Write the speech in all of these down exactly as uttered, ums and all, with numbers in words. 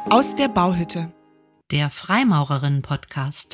Aus der Bauhütte. Der Freimaurerinnen-Podcast.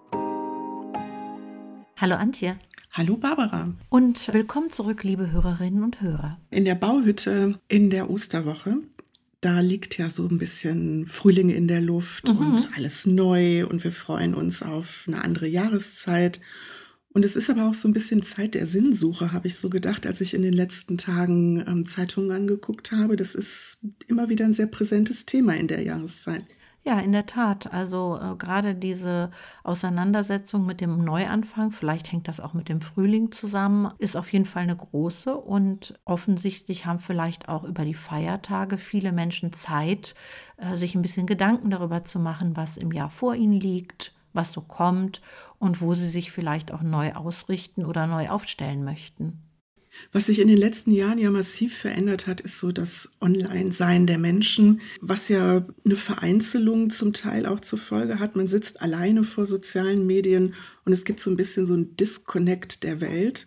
Hallo Antje. Hallo Barbara. Und willkommen zurück, liebe Hörerinnen und Hörer. In der Bauhütte in der Osterwoche, da liegt ja so ein bisschen Frühling in der Luft Mhm. und alles neu und wir freuen uns auf eine andere Jahreszeit. Und es ist aber auch so ein bisschen Zeit der Sinnsuche, habe ich so gedacht, als ich in den letzten Tagen ähm, Zeitungen angeguckt habe. Das ist immer wieder ein sehr präsentes Thema in der Jahreszeit. Ja, in der Tat. Also äh, gerade diese Auseinandersetzung mit dem Neuanfang, vielleicht hängt das auch mit dem Frühling zusammen, ist auf jeden Fall eine große. Und offensichtlich haben vielleicht auch über die Feiertage viele Menschen Zeit, äh, sich ein bisschen Gedanken darüber zu machen, was im Jahr vor ihnen liegt, was so kommt und wo sie sich vielleicht auch neu ausrichten oder neu aufstellen möchten. Was sich in den letzten Jahren ja massiv verändert hat, ist so das Online-Sein der Menschen, was ja eine Vereinzelung zum Teil auch zur Folge hat. Man sitzt alleine vor sozialen Medien und es gibt so ein bisschen so ein Disconnect der Welt.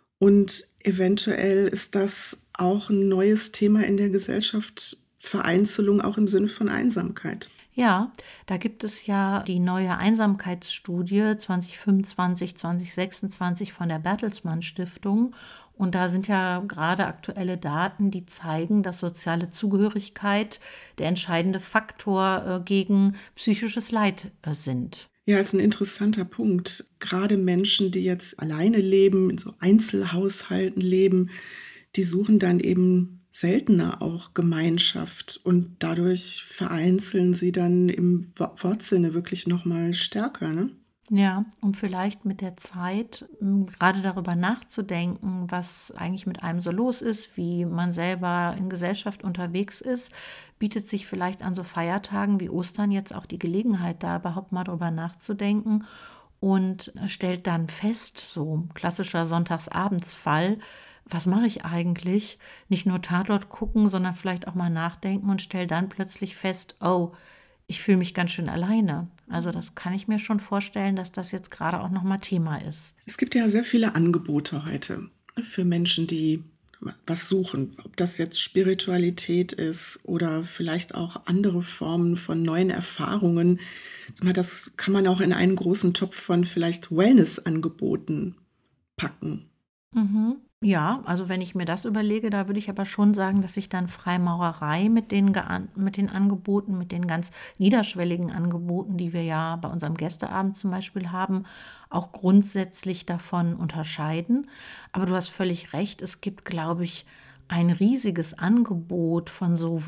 Und eventuell ist das auch ein neues Thema in der Gesellschaft, Vereinzelung auch im Sinne von Einsamkeit. Ja, da gibt es ja die neue Einsamkeitsstudie zwanzig fünfundzwanzig, zwanzig sechsundzwanzig von der Bertelsmann Stiftung. Und da sind ja gerade aktuelle Daten, die zeigen, dass soziale Zugehörigkeit der entscheidende Faktor äh, gegen psychisches Leid äh, sind. Ja, ist ein interessanter Punkt. Gerade Menschen, die jetzt alleine leben, in so Einzelhaushalten leben, die suchen dann eben seltener auch Gemeinschaft und dadurch vereinzeln sie dann im Wortsinne wirklich nochmal stärker, ne? Ja, um vielleicht mit der Zeit m, gerade darüber nachzudenken, was eigentlich mit einem so los ist, wie man selber in Gesellschaft unterwegs ist, bietet sich vielleicht an so Feiertagen wie Ostern jetzt auch die Gelegenheit, da überhaupt mal drüber nachzudenken und stellt dann fest, so klassischer Sonntagsabendsfall, was mache ich eigentlich? Nicht nur Tatort gucken, sondern vielleicht auch mal nachdenken und stell dann plötzlich fest, oh, ich fühle mich ganz schön alleine. Also das kann ich mir schon vorstellen, dass das jetzt gerade auch nochmal Thema ist. Es gibt ja sehr viele Angebote heute für Menschen, die was suchen. Ob das jetzt Spiritualität ist oder vielleicht auch andere Formen von neuen Erfahrungen. Das kann man auch in einen großen Topf von vielleicht Wellness-Angeboten packen. Mhm. Ja, also wenn ich mir das überlege, da würde ich aber schon sagen, dass ich dann Freimaurerei mit den, gean- mit den Angeboten, mit den ganz niederschwelligen Angeboten, die wir ja bei unserem Gästeabend zum Beispiel haben, auch grundsätzlich davon unterscheiden. Aber du hast völlig recht, es gibt, glaube ich, ein riesiges Angebot von so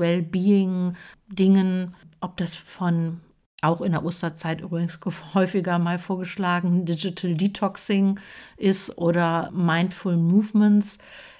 Wellbeing-Dingen, ob das von auch in der Osterzeit übrigens häufiger mal vorgeschlagen, Digital Detoxing ist oder Mindful Movements.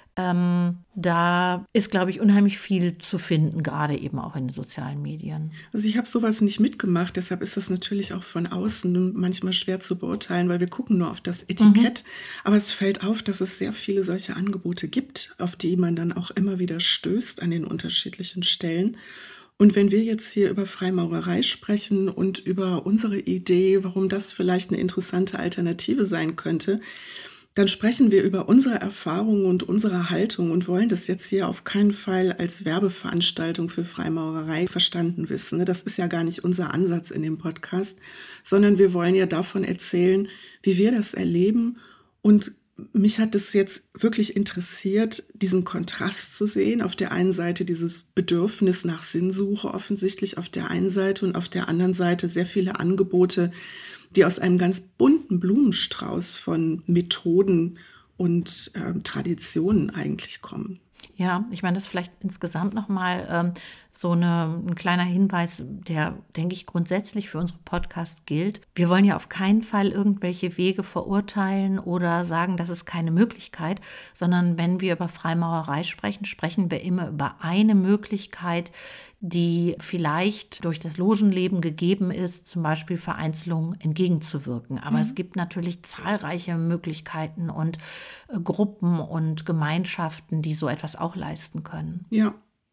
Ähm, da ist, glaube ich, unheimlich viel zu finden, gerade eben auch in den sozialen Medien. Also ich habe sowas nicht mitgemacht, deshalb ist das natürlich auch von außen manchmal schwer zu beurteilen, weil wir gucken nur auf das Etikett. Mhm. Aber es fällt auf, dass es sehr viele solche Angebote gibt, auf die man dann auch immer wieder stößt an den unterschiedlichen Stellen. Und wenn wir jetzt hier über Freimaurerei sprechen und über unsere Idee, warum das vielleicht eine interessante Alternative sein könnte, dann sprechen wir über unsere Erfahrungen und unsere Haltung und wollen das jetzt hier auf keinen Fall als Werbeveranstaltung für Freimaurerei verstanden wissen. Das ist ja gar nicht unser Ansatz in dem Podcast, sondern wir wollen ja davon erzählen, wie wir das erleben. Und mich hat es jetzt wirklich interessiert, diesen Kontrast zu sehen. Auf der einen Seite dieses Bedürfnis nach Sinnsuche offensichtlich auf der einen Seite und auf der anderen Seite sehr viele Angebote, die aus einem ganz bunten Blumenstrauß von Methoden und äh, Traditionen eigentlich kommen. Ja, ich meine, das ist vielleicht insgesamt nochmal ähm, so eine, ein kleiner Hinweis, der, denke ich, grundsätzlich für unsere Podcasts gilt. Wir wollen ja auf keinen Fall irgendwelche Wege verurteilen oder sagen, das ist keine Möglichkeit, sondern wenn wir über Freimaurerei sprechen, sprechen wir immer über eine Möglichkeit, die vielleicht durch das Logenleben gegeben ist, zum Beispiel Vereinzelung entgegenzuwirken. Aber mhm. es gibt natürlich zahlreiche Möglichkeiten und äh, Gruppen und Gemeinschaften, die so etwas auch leisten können. Ja.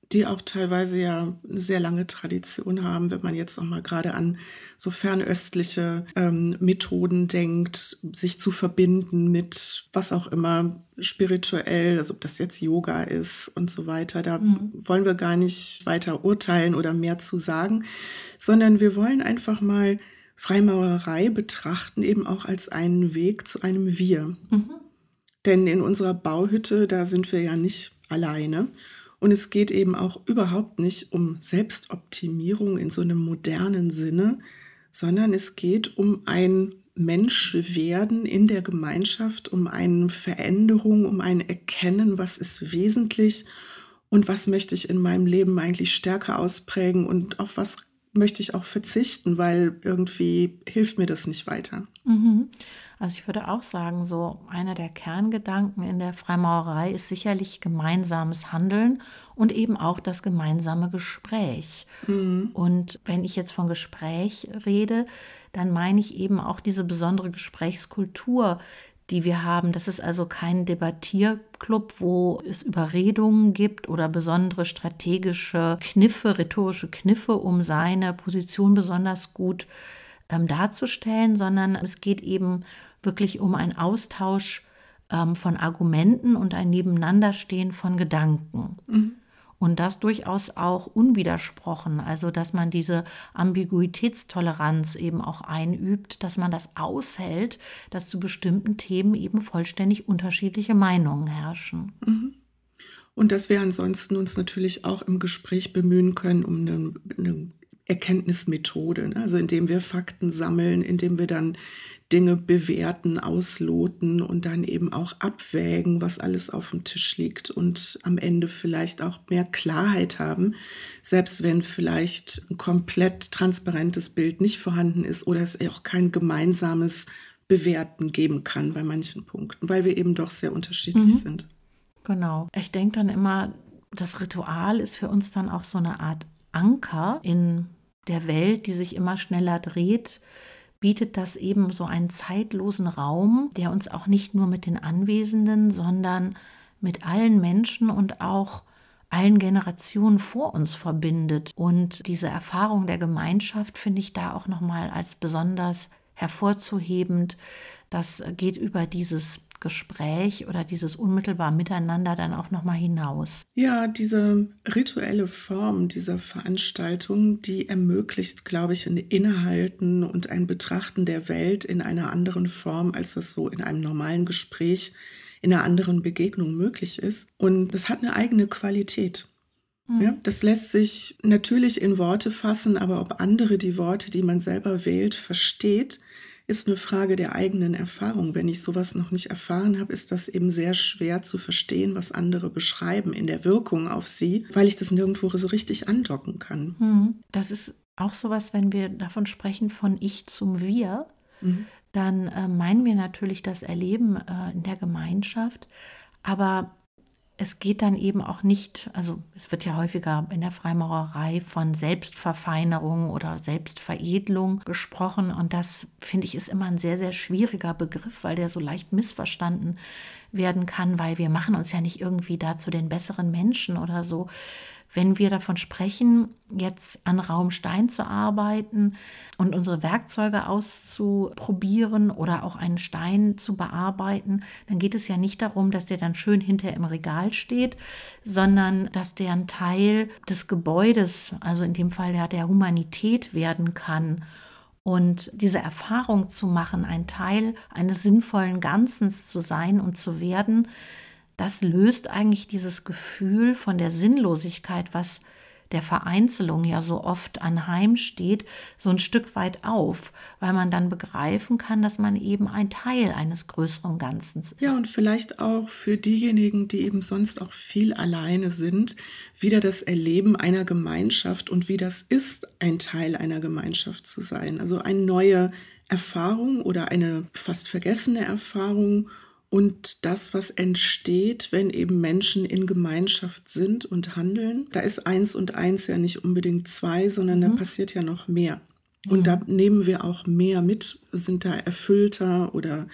die auch teilweise ja eine sehr lange Tradition haben, wenn man jetzt noch mal gerade an so fernöstliche ähm, Methoden denkt, sich zu verbinden mit was auch immer spirituell, also ob das jetzt Yoga ist und so weiter. Da Mhm. wollen wir gar nicht weiter urteilen oder mehr zu sagen, sondern wir wollen einfach mal Freimaurerei betrachten, eben auch als einen Weg zu einem Wir. Mhm. Denn in unserer Bauhütte, da sind wir ja nicht alleine. Und es geht eben auch überhaupt nicht um Selbstoptimierung in so einem modernen Sinne, sondern es geht um ein Menschwerden in der Gemeinschaft, um eine Veränderung, um ein Erkennen, was ist wesentlich und was möchte ich in meinem Leben eigentlich stärker ausprägen und auf was möchte ich auch verzichten, weil irgendwie hilft mir das nicht weiter. Mhm. Also ich würde auch sagen, so einer der Kerngedanken in der Freimaurerei ist sicherlich gemeinsames Handeln und eben auch das gemeinsame Gespräch. Mhm. Und wenn ich jetzt von Gespräch rede, dann meine ich eben auch diese besondere Gesprächskultur, die wir haben. Das ist also kein Debattierclub, wo es Überredungen gibt oder besondere strategische Kniffe, rhetorische Kniffe, um seine Position besonders gut ähm, darzustellen, sondern es geht eben wirklich um einen Austausch ähm, von Argumenten und ein Nebeneinanderstehen von Gedanken. Mhm. Und das durchaus auch unwidersprochen, also dass man diese Ambiguitätstoleranz eben auch einübt, dass man das aushält, dass zu bestimmten Themen eben vollständig unterschiedliche Meinungen herrschen. Mhm. Und dass wir ansonsten uns natürlich auch im Gespräch bemühen können um eine, eine Erkenntnismethode, ne? Also indem wir Fakten sammeln, indem wir dann Dinge bewerten, ausloten und dann eben auch abwägen, was alles auf dem Tisch liegt und am Ende vielleicht auch mehr Klarheit haben, selbst wenn vielleicht ein komplett transparentes Bild nicht vorhanden ist oder es auch kein gemeinsames Bewerten geben kann bei manchen Punkten, weil wir eben doch sehr unterschiedlich Mhm. sind. Genau. Ich denke dann immer, das Ritual ist für uns dann auch so eine Art Anker in der Welt, die sich immer schneller dreht, bietet das eben so einen zeitlosen Raum, der uns auch nicht nur mit den Anwesenden, sondern mit allen Menschen und auch allen Generationen vor uns verbindet. Und diese Erfahrung der Gemeinschaft finde ich da auch nochmal als besonders hervorzuhebend. Das geht über dieses Gespräch oder dieses unmittelbar Miteinander dann auch nochmal hinaus. Ja, diese rituelle Form dieser Veranstaltung, die ermöglicht, glaube ich, ein Innehalten und ein Betrachten der Welt in einer anderen Form, als das so in einem normalen Gespräch, in einer anderen Begegnung möglich ist. Und das hat eine eigene Qualität. Ja, das lässt sich natürlich in Worte fassen, aber ob andere die Worte, die man selber wählt, versteht, ist eine Frage der eigenen Erfahrung. Wenn ich sowas noch nicht erfahren habe, ist das eben sehr schwer zu verstehen, was andere beschreiben in der Wirkung auf sie, weil ich das nirgendwo so richtig andocken kann. Mhm. Das ist auch sowas, wenn wir davon sprechen, von Ich zum Wir, Mhm. dann äh, meinen wir natürlich das Erleben äh, in der Gemeinschaft, aber es geht dann eben auch nicht, also es wird ja häufiger in der Freimaurerei von Selbstverfeinerung oder Selbstveredelung gesprochen und das, finde ich, ist immer ein sehr, sehr schwieriger Begriff, weil der so leicht missverstanden werden kann, weil wir machen uns ja nicht irgendwie dazu den besseren Menschen oder so. Wenn wir davon sprechen, jetzt an Raumstein zu arbeiten und unsere Werkzeuge auszuprobieren oder auch einen Stein zu bearbeiten, dann geht es ja nicht darum, dass der dann schön hinter im Regal steht, sondern dass der ein Teil des Gebäudes, also in dem Fall ja der Humanität werden kann. Und diese Erfahrung zu machen, ein Teil eines sinnvollen Ganzes zu sein und zu werden, das löst eigentlich dieses Gefühl von der Sinnlosigkeit, was der Vereinzelung ja so oft anheimsteht, so ein Stück weit auf, weil man dann begreifen kann, dass man eben ein Teil eines größeren Ganzen ist. Ja, und vielleicht auch für diejenigen, die eben sonst auch viel alleine sind, wieder das Erleben einer Gemeinschaft und wie das ist, ein Teil einer Gemeinschaft zu sein. Also eine neue Erfahrung oder eine fast vergessene Erfahrung. Und das, was entsteht, wenn eben Menschen in Gemeinschaft sind und handeln, da ist eins und eins ja nicht unbedingt zwei, sondern da passiert ja noch mehr. Und da nehmen wir auch mehr mit, sind da erfüllter oder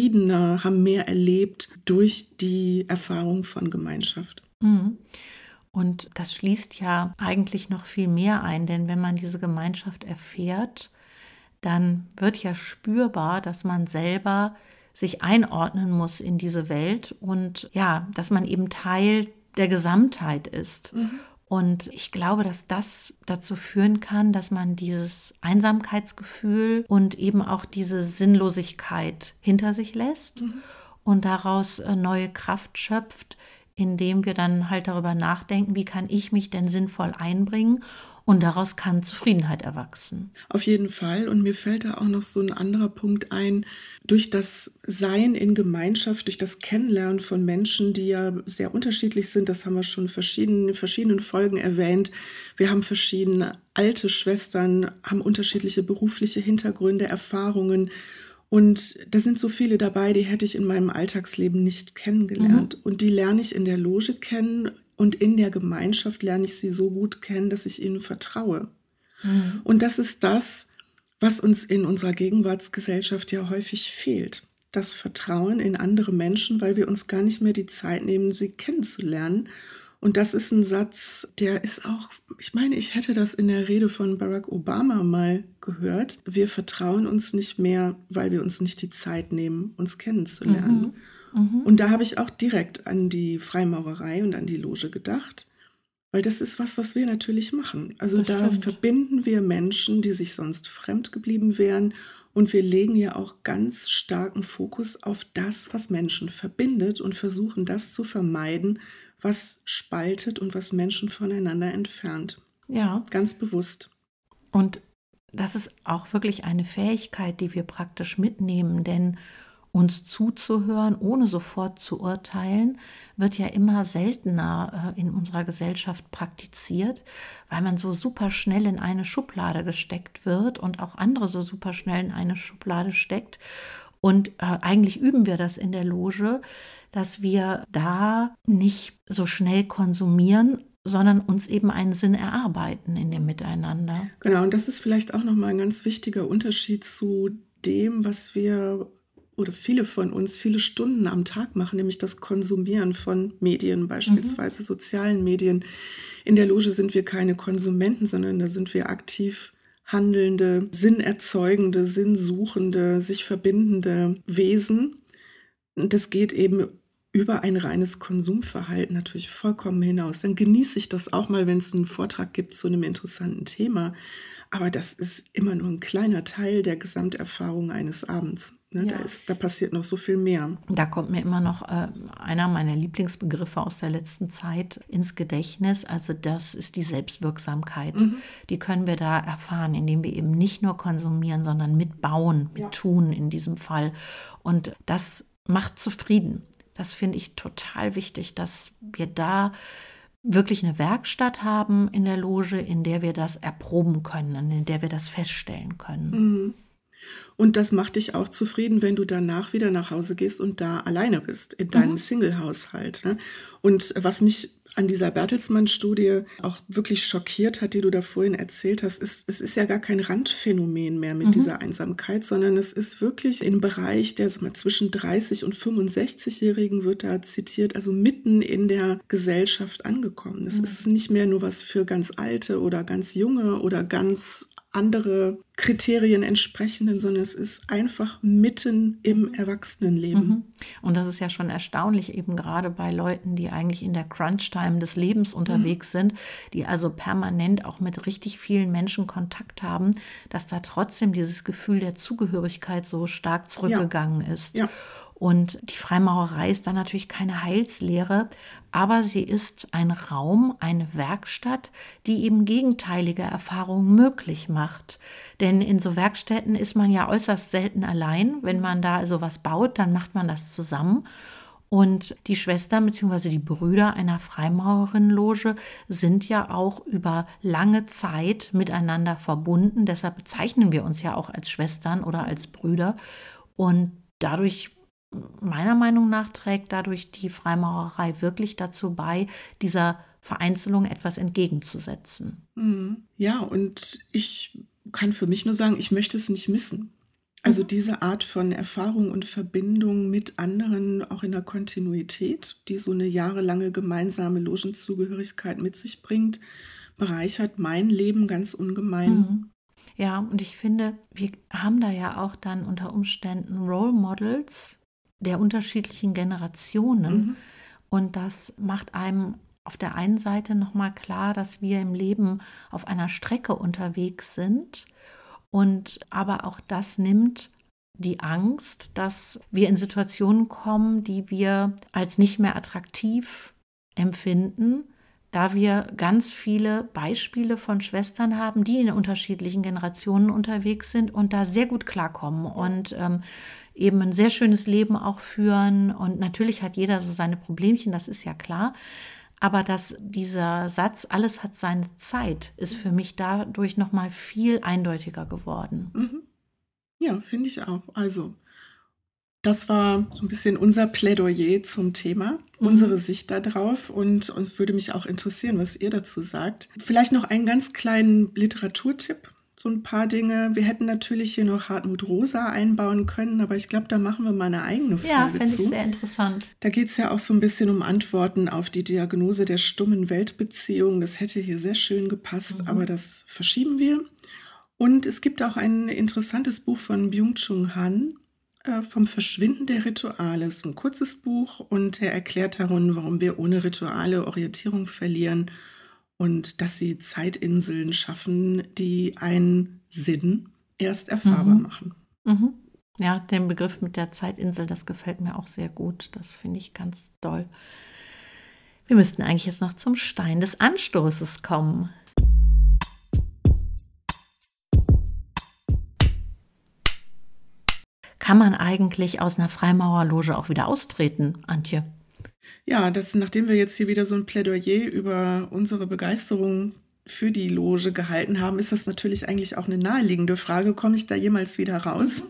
zufriedener, haben mehr erlebt durch die Erfahrung von Gemeinschaft. Mhm. Und das schließt ja eigentlich noch viel mehr ein, denn wenn man diese Gemeinschaft erfährt, dann wird ja spürbar, dass man selber sich einordnen muss in diese Welt und ja, dass man eben Teil der Gesamtheit ist. Mhm. Und ich glaube, dass das dazu führen kann, dass man dieses Einsamkeitsgefühl und eben auch diese Sinnlosigkeit hinter sich lässt mhm. und daraus neue Kraft schöpft, indem wir dann halt darüber nachdenken, wie kann ich mich denn sinnvoll einbringen? Und daraus kann Zufriedenheit erwachsen. Auf jeden Fall. Und mir fällt da auch noch so ein anderer Punkt ein. Durch das Sein in Gemeinschaft, durch das Kennenlernen von Menschen, die ja sehr unterschiedlich sind, das haben wir schon in verschiedenen, verschiedenen Folgen erwähnt. Wir haben verschiedene alte Schwestern, haben unterschiedliche berufliche Hintergründe, Erfahrungen. Und da sind so viele dabei, die hätte ich in meinem Alltagsleben nicht kennengelernt. Mhm. Und die lerne ich in der Loge kennen. Und in der Gemeinschaft lerne ich sie so gut kennen, dass ich ihnen vertraue. Mhm. Und das ist das, was uns in unserer Gegenwartsgesellschaft ja häufig fehlt. Das Vertrauen in andere Menschen, weil wir uns gar nicht mehr die Zeit nehmen, sie kennenzulernen. Und das ist ein Satz, der ist auch, ich meine, ich hätte das in der Rede von Barack Obama mal gehört. Wir vertrauen uns nicht mehr, weil wir uns nicht die Zeit nehmen, uns kennenzulernen. Mhm. Mhm. Und da habe ich auch direkt an die Freimaurerei und an die Loge gedacht, weil das ist was, was wir natürlich machen. Also das da stimmt. Verbinden wir Menschen, die sich sonst fremd geblieben wären, und wir legen ja auch ganz starken Fokus auf das, was Menschen verbindet, und versuchen das zu vermeiden, was spaltet und was Menschen voneinander entfernt. Ja. Ganz bewusst. Und das ist auch wirklich eine Fähigkeit, die wir praktisch mitnehmen, denn uns zuzuhören, ohne sofort zu urteilen, wird ja immer seltener äh, in unserer Gesellschaft praktiziert, weil man so super schnell in eine Schublade gesteckt wird und auch andere so super schnell in eine Schublade steckt. Und äh, eigentlich üben wir das in der Loge, dass wir da nicht so schnell konsumieren, sondern uns eben einen Sinn erarbeiten in dem Miteinander. Genau, und das ist vielleicht auch nochmal ein ganz wichtiger Unterschied zu dem, was wir oder viele von uns viele Stunden am Tag machen, nämlich das Konsumieren von Medien, beispielsweise mhm. sozialen Medien. In der Loge sind wir keine Konsumenten, sondern da sind wir aktiv handelnde, sinnerzeugende, sinnsuchende, sich verbindende Wesen. Und das geht eben über ein reines Konsumverhalten natürlich vollkommen hinaus. Dann genieße ich das auch mal, wenn es einen Vortrag gibt zu einem interessanten Thema. Aber das ist immer nur ein kleiner Teil der Gesamterfahrung eines Abends. Ne? Ja. Da, ist, da passiert noch so viel mehr. Da kommt mir immer noch äh, einer meiner Lieblingsbegriffe aus der letzten Zeit ins Gedächtnis. Also das ist die Selbstwirksamkeit. Mhm. Die können wir da erfahren, indem wir eben nicht nur konsumieren, sondern mitbauen, mittun ja. in diesem Fall. Und das macht zufrieden. Das finde ich total wichtig, dass wir da wirklich eine Werkstatt haben in der Loge, in der wir das erproben können, in der wir das feststellen können. Mhm. Und das macht dich auch zufrieden, wenn du danach wieder nach Hause gehst und da alleine bist, in deinem mhm. Single-Haushalt. Ne? Und was mich an dieser Bertelsmann-Studie auch wirklich schockiert hat, die du da vorhin erzählt hast, ist, es ist ja gar kein Randphänomen mehr mit mhm. dieser Einsamkeit, sondern es ist wirklich im Bereich der sag mal, zwischen dreißig- und fünfundsechzigjährigen wird da zitiert, also mitten in der Gesellschaft angekommen. Es mhm. ist nicht mehr nur was für ganz alte oder ganz junge oder ganz andere Kriterien entsprechenden, sondern es ist einfach mitten im Erwachsenenleben. Mhm. Und das ist ja schon erstaunlich, eben gerade bei Leuten, die eigentlich in der Crunch-Time des Lebens unterwegs mhm. sind, die also permanent auch mit richtig vielen Menschen Kontakt haben, dass da trotzdem dieses Gefühl der Zugehörigkeit so stark zurückgegangen ja. ist. Ja. Und die Freimaurerei ist dann natürlich keine Heilslehre, aber sie ist ein Raum, eine Werkstatt, die eben gegenteilige Erfahrungen möglich macht. Denn in so Werkstätten ist man ja äußerst selten allein. Wenn man da also was baut, dann macht man das zusammen. Und die Schwestern bzw. die Brüder einer Freimaurerinnenloge sind ja auch über lange Zeit miteinander verbunden. Deshalb bezeichnen wir uns ja auch als Schwestern oder als Brüder. Und dadurch meiner Meinung nach trägt dadurch die Freimaurerei wirklich dazu bei, dieser Vereinzelung etwas entgegenzusetzen. Ja, und ich kann für mich nur sagen, ich möchte es nicht missen. Also diese Art von Erfahrung und Verbindung mit anderen, auch in der Kontinuität, die so eine jahrelange gemeinsame Logenzugehörigkeit mit sich bringt, bereichert mein Leben ganz ungemein. Mhm. Ja, und ich finde, wir haben da ja auch dann unter Umständen Role Models der unterschiedlichen Generationen. Mhm. Und das macht einem auf der einen Seite nochmal klar, dass wir im Leben auf einer Strecke unterwegs sind. Und aber auch das nimmt die Angst, dass wir in Situationen kommen, die wir als nicht mehr attraktiv empfinden, da wir ganz viele Beispiele von Schwestern haben, die in unterschiedlichen Generationen unterwegs sind und da sehr gut klarkommen und ähm, eben ein sehr schönes Leben auch führen. Und natürlich hat jeder so seine Problemchen, das ist ja klar. Aber dass dieser Satz, alles hat seine Zeit, ist für mich dadurch nochmal viel eindeutiger geworden. Mhm. Ja, finde ich auch. Also, das war so ein bisschen unser Plädoyer zum Thema, Mhm. unsere Sicht darauf und, und würde mich auch interessieren, was ihr dazu sagt. Vielleicht noch einen ganz kleinen Literaturtipp, so ein paar Dinge. Wir hätten natürlich hier noch Hartmut Rosa einbauen können, aber ich glaube, da machen wir mal eine eigene Ja, Folge finde ich zu. sehr interessant. Da geht es ja auch so ein bisschen um Antworten auf die Diagnose der stummen Weltbeziehung. Das hätte hier sehr schön gepasst, Mhm. aber das verschieben wir. Und es gibt auch ein interessantes Buch von Byung-Chul Han, äh, vom Verschwinden der Rituale. Es ist ein kurzes Buch und er erklärt darin, warum wir ohne Rituale Orientierung verlieren und dass sie Zeitinseln schaffen, die einen Sinn erst erfahrbar Mhm. machen. Mhm. Ja, den Begriff mit der Zeitinsel, das gefällt mir auch sehr gut. Das finde ich ganz toll. Wir müssten eigentlich jetzt noch zum Stein des Anstoßes kommen. Kann man eigentlich aus einer Freimaurerloge auch wieder austreten, Antje? Ja, das, nachdem wir jetzt hier wieder so ein Plädoyer über unsere Begeisterung für die Loge gehalten haben, ist das natürlich eigentlich auch eine naheliegende Frage. Komme ich da jemals wieder raus?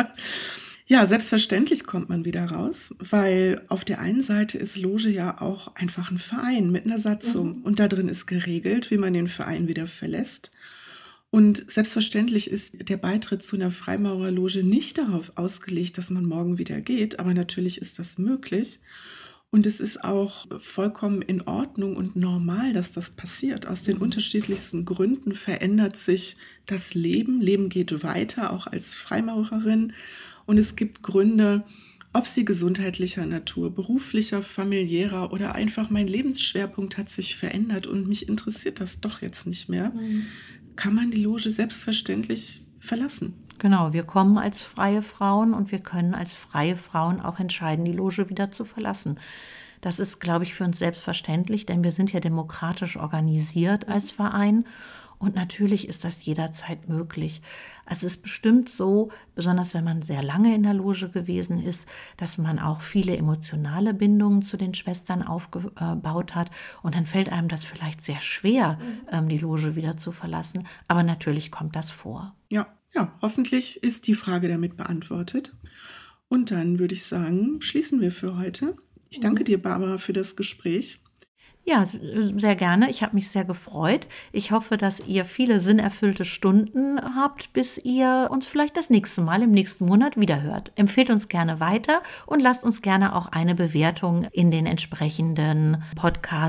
Ja, selbstverständlich kommt man wieder raus, weil auf der einen Seite ist Loge ja auch einfach ein Verein mit einer Satzung. Mhm. Und da drin ist geregelt, wie man den Verein wieder verlässt. Und selbstverständlich ist der Beitritt zu einer Freimaurerloge nicht darauf ausgelegt, dass man morgen wieder geht, aber natürlich ist das möglich. Und es ist auch vollkommen in Ordnung und normal, dass das passiert. Aus den unterschiedlichsten Gründen verändert sich das Leben. Leben geht weiter, auch als Freimaurerin. Und es gibt Gründe, ob sie gesundheitlicher Natur, beruflicher, familiärer oder einfach mein Lebensschwerpunkt hat sich verändert und mich interessiert das doch jetzt nicht mehr, kann man die Loge selbstverständlich verlassen. Genau, wir kommen als freie Frauen und wir können als freie Frauen auch entscheiden, die Loge wieder zu verlassen. Das ist, glaube ich, für uns selbstverständlich, denn wir sind ja demokratisch organisiert als Verein und natürlich ist das jederzeit möglich. Also es ist bestimmt so, besonders wenn man sehr lange in der Loge gewesen ist, dass man auch viele emotionale Bindungen zu den Schwestern aufgebaut hat und dann fällt einem das vielleicht sehr schwer, ähm, die Loge wieder zu verlassen, aber natürlich kommt das vor. Ja, ja, hoffentlich ist die Frage damit beantwortet. Und dann würde ich sagen, schließen wir für heute. Ich danke dir, Barbara, für das Gespräch. Ja, sehr gerne. Ich habe mich sehr gefreut. Ich hoffe, dass ihr viele sinnerfüllte Stunden habt, bis ihr uns vielleicht das nächste Mal im nächsten Monat wiederhört. Empfehlt uns gerne weiter und lasst uns gerne auch eine Bewertung in den entsprechenden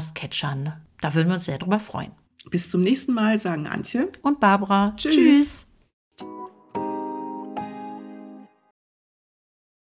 Podcast-Catchern. Da würden wir uns sehr drüber freuen. Bis zum nächsten Mal, sagen Antje und Barbara. Tschüss. Tschüss.